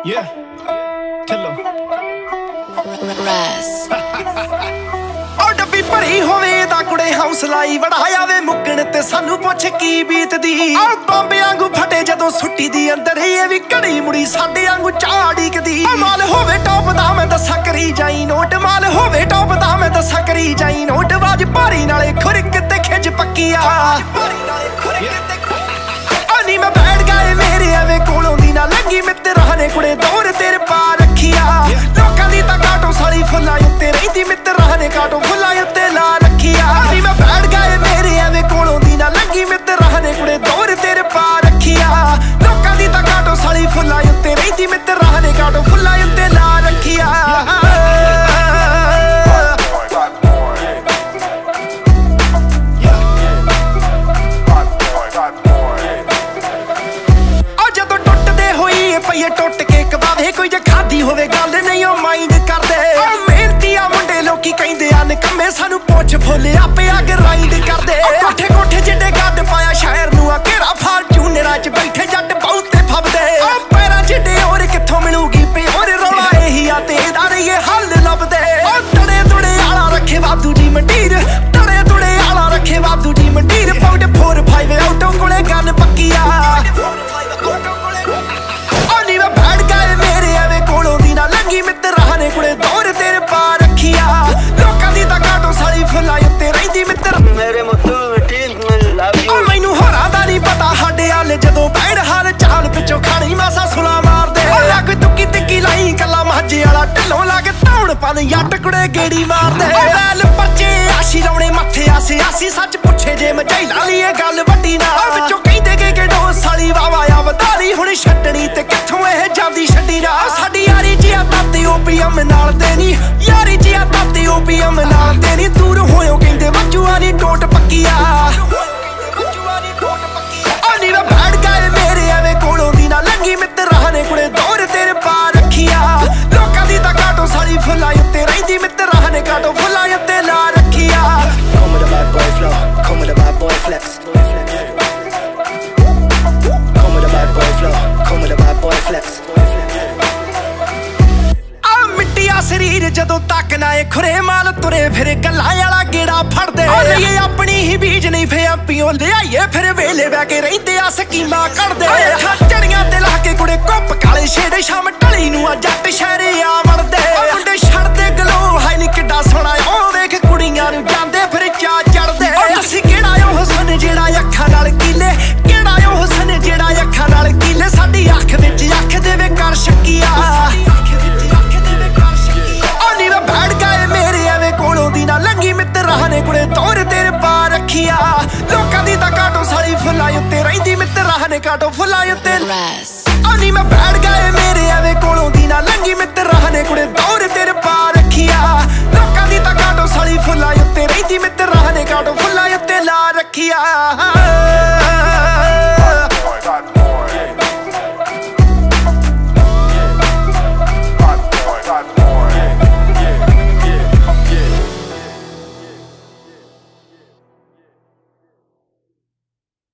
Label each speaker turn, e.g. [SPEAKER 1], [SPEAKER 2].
[SPEAKER 1] Yeah, ਚਲੋ ਡੱਬੀ ਭਰੀ ਹੋਵੇ ਦਾ ਕੁੜੇ ਹੌਸਲਾਈ ਵੜਾਇਆ ਵੇ ਮੁੱਕਣ ਤੇ ਸਾਨੂੰ ਪੁੱਛ ਕੀ ਬੀਤਦੀ ਆ ਬੰਬ ਵਾਂਗੂ ਫਟੇ ਜਦੋਂ ਸੁੱਟੀ ਦੀ ਅੰਦਰ ਇਹ ਵੀ ਘੜੀ ਮੁੜੀ ਸਾਡੇ ਵਾਂਗੂ ਝਾੜੀਕਦੀ ਮਾਲ ਹੋਵੇ ਟੌਪ ਦਾ ਮੈਂ ਦੱਸਾਂ ਕਰੀ ਜਾਈ ਨੋਟ ਮਾਲ ਹੋਵੇ ਟੌਪ ਦਾ ਮੈਂ ਦੱਸਾਂ ਕਰੀ ਜਾਈ ਨੋਟ ਵਾਜ ਭਾਰੀ ਨਾਲੇ ਖੁਰਕ ਤੇ ਖਿੱਚ ਪੱਕੀਆ ਨੀ ਮੈਂ ਬੈਠ ਗਏ ਮੇਰੇ ਐਵੇਂ ਕੋਲੋਂ ਦੀ ਨਾ ਲੱਗੀ ਮਿੱਤਰਾਂ ਨੇ ਕੁੜੇ ਦੌਰ ਤੇਰੇ ਪਾ ਰੱਖਿਆ ਲੋਕਾਂ ਦੀ ਤਾਂ ਕਾਟੋ ਸਾਲੀ ਫੁੱਲਾਂ ਉੱਤੇ ਰਹਿੰਦੀ ਮਿੱਤਰਾਂ ਨੇ ਕਾਟੋ ਫੁੱਲਾਂ ਉੱਤੇ ਲਾ ਰੱਖਿਆ ਨੀ ਮੈਂ ਬੈਠ ਗਏ ਮੇਰੇ ਐਵੇਂ ਕੋਲੋਂ ਦੀ ਨਾ ਲੱਗੀ ਮਿੱਤਰਾਂ ਨੇ ਕੁੜੇ ਦੌਰ ਤੇਰੇ ਪਾ ਰੱਖਿਆ ਲੋਕਾਂ ਦੀ ਤਾਂ ਕਾਟੋ ਸਾਲੀ ਫੁੱਲਾਂ ਉੱਤੇ ਰਹਿੰਦੀ ਮਿੱਤਰਾਂ ਨੇ ਕਾਟੋ ਫੁੱਲਾਂ ਉੱਤੇ ਲਾ ਰੱਖਿਆ ਪਈਏ ਟੁੱਟ ਕੇ ਕਵਾਵੇ ਕੋਈ ਜੇ ਖਾਦੀ ਹੋਵੇ ਗੱਲ ਨਹੀਂ ਉਹ ਮਾਈਂਡ ਕਰਦੇ ਮਿਹਨਤੀ ਆ ਮੁੰਡੇ ਲੋਕੀ ਕਹਿੰਦੇ ਆ ਨਿਕੰਮੇ ਸਾਨੂੰ ਪੁੱਛ ਫੁੱਲ ਆਪੇ ਆ ਗਰਾਈਂਡ ਕਰਦੇ ਕੋਠੇ ਕੋਠੇ ਜਿੱਡੇ ਗੱਡ ਪਾਇਆ ਸ਼ਹਿਰ ਨੂੰ ਆ ਘੇਰਾ ਫਾਰਚੂਨਰਾਂ 'ਚ ਬੈਠੇ ਜੱਟ ਬਹੁਤੇ ਫੱਬਦੇ ਪੈਰਾਂ ਜਿੱਡੇ ਹੋਰ ਕਿੱਥੋਂ ਮਿਲੂਗੀ ਪਿਓਰ ਰੌਲਾ ਇਹੀ ਆ ਤੇ ਇਹਦਾ ਨਹੀਂ ਇਹ ਹੱਲ ਲੱਭਦੇ ਤੜੇ ਤੁੜੇ ਆਲਾ ਰੱਖੇ ਵਾਧੂ ਜੀ ਮੰਡੀਰ ਤੜੇ ਤੁੜੇ ਆਲਾ ਰੱਖੇ ਵਾਧੂ ਜੀ ਮੰਡੀਰ ਪੌਂਡ 4-5 ਆਊਟੋ ਕੋਲੇ ਗੱਲ ਪੱਕੀ ਆ ਮਿੱਤਰਾਂ ਨੇ ਕੁੜੇ ਦੌਰ ਤੇਰੇ ਪਾ ਰੱਖਿਆ ਲੋਕਾਂ ਦੀ ਤਾਂ ਕਾਟੋ ਸਾਲੀ ਫੁੱਲਾਂ ਉੱਤੇ ਰਹਿੰਦੀ ਮਿੱਤਰ ਮੇਰੇ ਮੁੱਤੂ ਲਵ ਯੂ ਮੈਨੂੰ ਹੋਰਾਂ ਦਾ ਨਹੀਂ ਪਤਾ ਸਾਡੇ ਹਾਲ ਜਦੋਂ ਬੈਠ ਹਾਲ ਚਾਲ ਪਿੱਛੋਂ ਖਾਣੀ ਮਾਸਾ ਸੁਲਾ ਮਾਰਦੇ ਆ ਕੋਈ ਤੁੱਕੀ ਤਿੱਕੀ ਲਾਈ ਕੱਲਾ ਮਾਝੇ ਵਾਲਾ ਢਿੱਲੋਂ ਲਾ ਕੇ ਧੌਣ ਪਨ ਜੱਟ ਕੁੜੇ ਗੇੜੀ ਮਾਰਦੇ ਵੈਲ ਪਰਚੇ ਆਸ਼ੀ ਲਾਉਣੇ ਮੱਥੇ ਆਸੇ ਆਸੀ ਸੱਚ ਪੁੱਛੇ ਜੇ ਮਝਾਈਲਾ ਲਈ ਇਹ ਗੱਲ ਵੱਡੀ ਨਾ ਵਿੱਚੋਂ ਕਹਿੰਦੇ ਕਿ ਡੋ ਸਾਲੀ ਵਾਵਾ ਆ ਵਧਾਲੀ ਹੁਣ ਛੱਡਣੀ ਤੇ ਕਿੱਥੋਂ ਇਹ ਜਾਂਦੀ ਛੱਡੀ ਨਾ ਸਾਡੀ ਯਾਰੀ ਜੀ ਆ ਤਾਤੇ ਓਪੀਐਮ ਨਾਲ ਤੇ ਨੀ ਯਾਰੀ ਜੀ ਆ ਤਾਤੇ ਓਪੀਐਮ ਨਾਲ ਤੇ ਨੀ ਦੂਰ ਹੋਇਓ ਕਹਿੰਦੇ ਵੱਜੂਆ ਨੀ ਟੋਟ ਪੱਕੀਆ ਨੀ ਮੈਂ ਬੈਠ ਗਏ ਮੇਰੇ ਐਵੇਂ ਕੋਲੋਂ ਦੀ ਨਾ ਲੰਗੀ ਮਿੱਤਰਾਂ ਨੇ ਕੁੜੇ ਦੌਰ ਤੇਰੇ ਪਾ ਰੱਖਿਆ ਲੋਕਾਂ ਦੀ ਤਾਂ ਕਾਟੋ ਸਾਲੀ ਫੁੱਲਾਂ ਉੱਤੇ ਰਹਿੰਦੀ ਮਿੱਤਰਾਂ ਨੇ ਕਾਟੋ ਫੁੱਲਾਂ ਉੱਤੇ ਲਾ ਰੱਖਿਆ Come with a bad boy flow, come with a bad boy flex Come with a bad boy flow, come with a bad boy flex ਮਿੱਟੀਆ ਸਰੀਰ ਜਦੋਂ ਤੱਕ ਨਾ ਇਹ ਖੁਰੇ ਮਾਲ ਤੁਰੇ ਫਿਰ ਗੱਲਾਂ ਵਾਲਾ ਗੇੜਾ ਫੜਦੇ ਲਈਏ ਆਪਣੀ ਹੀ ਬੀਜ ਨਹੀਂ ਫੇ ਪੀਓ ਲਿਆਈਏ ਫਿਰ ਵੇਲੇ ਬਹਿ ਕੇ ਰਹਿੰਦੇ ਆ ਸਕੀਮਾਂ ਕੱਢਦੇ ਚੜੀਆਂ ਤੇ ਲਾ ਕੇ ਕੁੜੇ ਕੁੱਪ ਕਾਲੇ ਛੇੜੇ ਸ਼ਾਮ ਢਲੀ ਨੂੰ ਆ ਜੱਟ ਸ਼ਹਿਰੇ ਆ ਵੜਦੇ ਮੁੰਡੇ ਛੱਡਦੇ ਗਲੋ ਹਾਈ ਨੀ ਕਿੱਡਾ ਸੋਹਣਾ ਉਹ ਵੇਖ ਕੁੜੀਆਂ ਨੂੰ ਜਾਂਦੇ ਫਿਰ ਚਾ ਚੜਦੇ ਅਸੀਂ ਕਿਹੜਾ ਉਹ ਹੁਸਨ ਜਿਹੜਾ ਅੱਖਾਂ ਨਾਲ ਕੀਲੇ ਕਿਹੜਾ ਉਹ ਹੁਸਨ ਜਿਹੜਾ ਅੱਖਾਂ ਨਾਲ ਕੀਲੇ ਸਾਡੀ ਅੱਖ ਵਿੱਚ ਅੱਖ ਦੇਵੇ ਕਰ ਸ਼ੱਕੀਆ ਮਿੱਤਰਾਂ ਨੇ ਕੁੜੇ ਦੌਰ ਤੇਰੇ ਪਾ ਰੱਖਿਆ ਲੋਕਾਂ ਦੀ ਤਾਂ ਕਾਟੋ ਸਾਲੀ ਫੁੱਲਾਂ ਉੱਤੇ ਰਹਿੰਦੀ ਮਿੱਤਰਾਂ ਨੇ ਕਾਟੋ ਫੁੱਲਾਂ ਉੱਤੇ ਨੀ ਮੈਂ ਬੈਠ ਗਏ ਮੇਰੇ ਐਵੇਂ ਕੋਲੋਂ ਦੀ ਨਾ ਲੰਗੀ ਮਿੱਤਰਾਂ ਨੇ ਕੁੜੇ